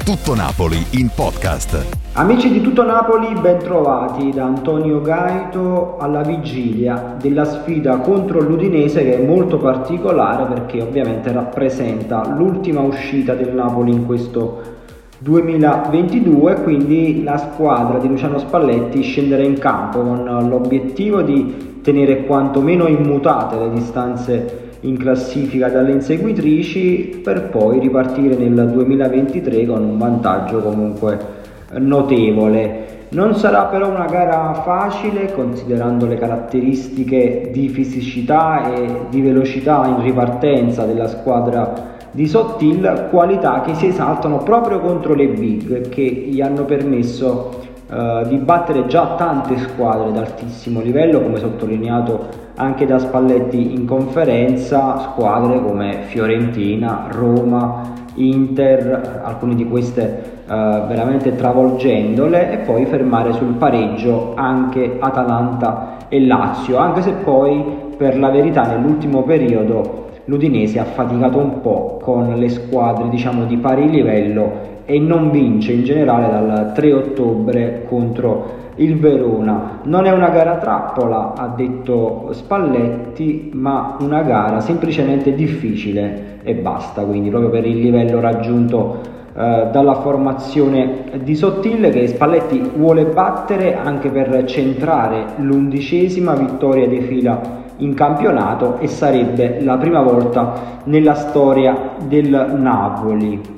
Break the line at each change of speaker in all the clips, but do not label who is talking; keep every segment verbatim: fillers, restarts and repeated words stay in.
Tutto Napoli in podcast.
Amici di Tutto Napoli, bentrovati da Antonio Gaito alla vigilia della sfida contro l'Udinese, che è molto particolare perché ovviamente rappresenta l'ultima uscita del Napoli in questo duemilaventidue, quindi la squadra di Luciano Spalletti scenderà in campo con l'obiettivo di tenere quantomeno immutate le distanze in classifica dalle inseguitrici, per poi ripartire nel duemilaventitré con un vantaggio comunque notevole. Non sarà però una gara facile, considerando le caratteristiche di fisicità e di velocità in ripartenza della squadra di Sottil, qualità che si esaltano proprio contro le big, che gli hanno permesso Uh, di battere già tante squadre d'altissimo livello, come sottolineato anche da Spalletti in conferenza, squadre come Fiorentina, Roma, Inter, alcune di queste uh, veramente travolgendole, e poi fermare sul pareggio anche Atalanta e Lazio, anche se poi per la verità nell'ultimo periodo l'Udinese ha faticato un po' con le squadre diciamo di pari livello e non vince in generale dal tre ottobre contro il Verona. Non è una gara trappola, ha detto Spalletti, ma una gara semplicemente difficile e basta, quindi proprio per il livello raggiunto eh, dalla formazione di Sottil, che Spalletti vuole battere anche per centrare l'undicesima vittoria di fila in campionato, e sarebbe la prima volta nella storia del Napoli.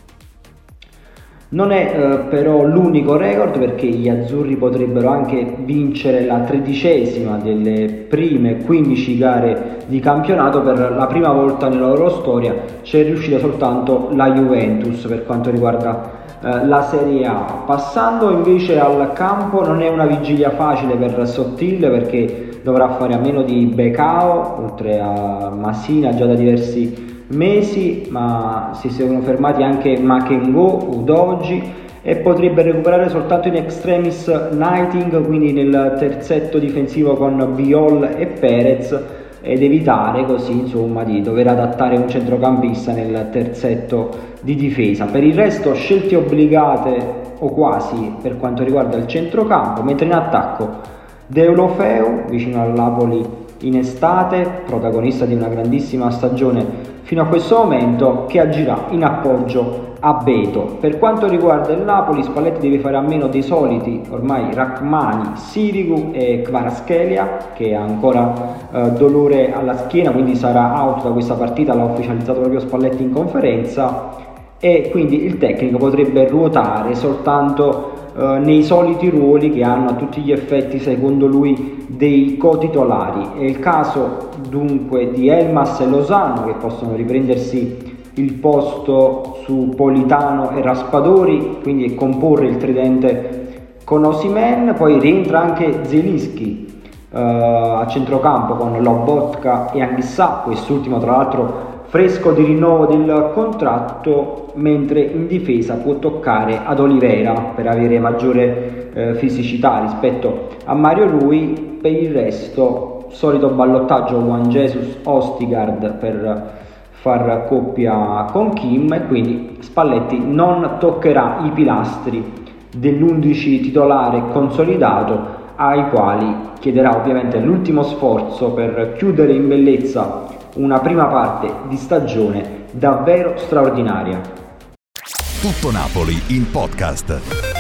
Non è eh, però l'unico record, perché gli azzurri potrebbero anche vincere la tredicesima delle prime quindici gare di campionato. Per la prima volta nella loro storia c'è riuscita soltanto la Juventus per quanto riguarda eh, la Serie A. Passando invece al campo, non è una vigilia facile per Sottil, perché dovrà fare a meno di Becao, oltre a Masina già da diversi mesi, ma si sono fermati anche Makengo, Udogi, e potrebbe recuperare soltanto in extremis Nighting, quindi nel terzetto difensivo con Viol e Perez, ed evitare così insomma di dover adattare un centrocampista nel terzetto di difesa. Per il resto scelte obbligate o quasi per quanto riguarda il centrocampo, mentre in attacco Deulofeu, vicino al Napoli in estate, protagonista di una grandissima stagione fino a questo momento, che agirà in appoggio a Beto. Per quanto riguarda il Napoli, Spalletti deve fare a meno dei soliti ormai Rachmani, Sirigu e Kvaratskhelia, che ha ancora eh, dolore alla schiena, quindi sarà out da questa partita, l'ha ufficializzato proprio Spalletti in conferenza, e quindi il tecnico potrebbe ruotare soltanto Uh, nei soliti ruoli che hanno a tutti gli effetti secondo lui dei co-titolari. È il caso dunque di Elmas e Lozano, che possono riprendersi il posto su Politano e Raspadori, quindi comporre il tridente con Osimhen. Poi rientra anche Zielinski uh, a centrocampo con Lobotka e Anghissà, quest'ultimo tra l'altro fresco di rinnovo del contratto, mentre in difesa può toccare ad Oliveira per avere maggiore eh, fisicità rispetto a Mario Rui. Per il resto solito ballottaggio Juan Jesus Ostigard per far coppia con Kim, e quindi Spalletti non toccherà i pilastri dell'undici titolare consolidato, ai quali chiederà ovviamente l'ultimo sforzo per chiudere in bellezza una prima parte di stagione davvero straordinaria.
Tutto Napoli in podcast.